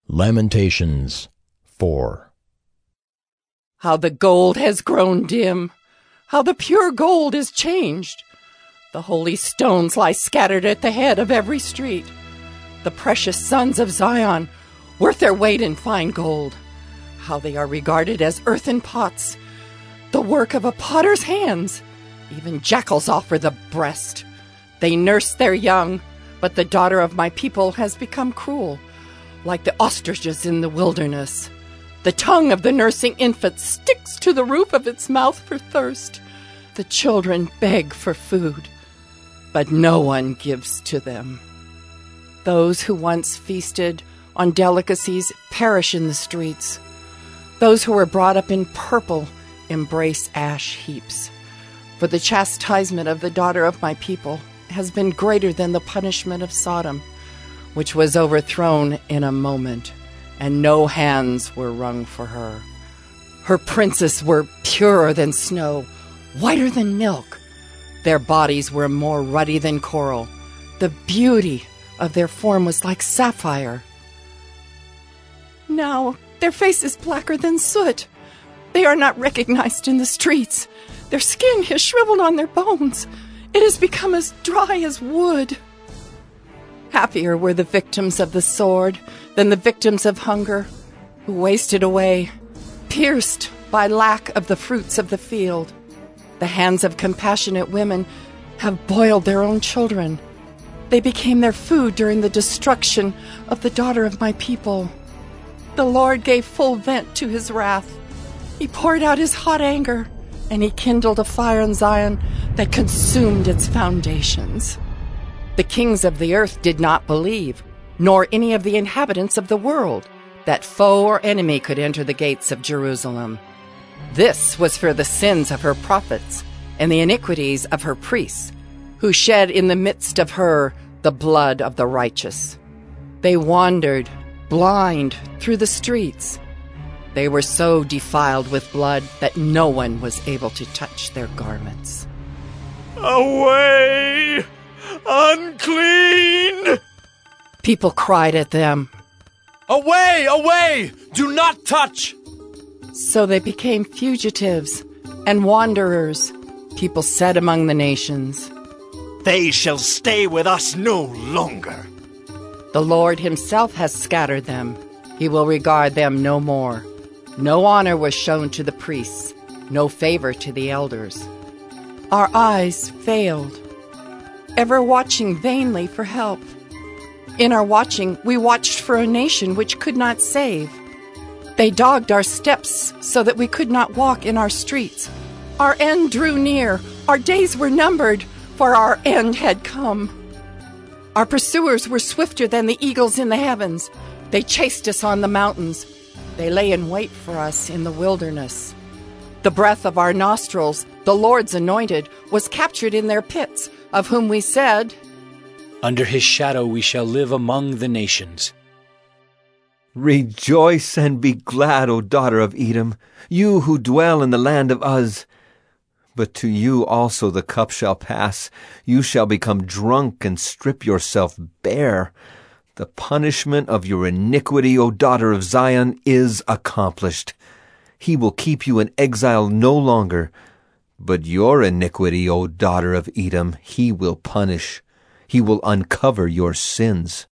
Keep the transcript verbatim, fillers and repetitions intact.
Lamentations four. How the gold has grown dim! How the pure gold is changed! The holy stones lie scattered at the head of every street. The precious sons of Zion, worth their weight in fine gold. How they are regarded as earthen pots, the work of a potter's hands. Even jackals offer the breast. They nurse their young, but the daughter of my people has become cruel, like the ostriches in the wilderness. The tongue of the nursing infant sticks to the roof of its mouth for thirst. The children beg for food, but no one gives to them. Those who once feasted on delicacies perish in the streets. Those who were brought up in purple embrace ash heaps. For the chastisement of the daughter of my people has been greater than the punishment of Sodom, which was overthrown in a moment, and no hands were wrung for her. Her princes were purer than snow, whiter than milk. Their bodies were more ruddy than coral. The beauty of their form was like sapphire. Now their face is blacker than soot. They are not recognized in the streets. Their skin has shriveled on their bones. It has become as dry as wood. Happier were the victims of the sword than the victims of hunger, who wasted away, pierced by lack of the fruits of the field. The hands of compassionate women have boiled their own children. They became their food during the destruction of the daughter of my people. The Lord gave full vent to his wrath. He poured out his hot anger, and he kindled a fire in Zion that consumed its foundations. The kings of the earth did not believe, nor any of the inhabitants of the world, that foe or enemy could enter the gates of Jerusalem. This was for the sins of her prophets and the iniquities of her priests, who shed in the midst of her the blood of the righteous. They wandered, blind, through the streets. They were so defiled with blood that no one was able to touch their garments. Away! Unclean! People cried at them. Away! Away! Do not touch! So they became fugitives and wanderers, people said among the nations. They shall stay with us no longer. The Lord himself has scattered them. He will regard them no more. No honor was shown to the priests, no favor to the elders. Our eyes failed, ever watching vainly for help. In our watching, we watched for a nation which could not save. They dogged our steps so that we could not walk in our streets. Our end drew near. Our days were numbered, for our end had come. Our pursuers were swifter than the eagles in the heavens. They chased us on the mountains. They lay in wait for us in the wilderness. The breath of our nostrils, the Lord's anointed, was captured in their pits, of whom we said, Under his shadow we shall live among the nations. Rejoice and be glad, O daughter of Edom, you who dwell in the land of Uz. But to you also the cup shall pass. You shall become drunk and strip yourself bare. The punishment of your iniquity, O daughter of Zion, is accomplished. He will keep you in exile no longer. But your iniquity, O daughter of Edom, he will punish. He will uncover your sins.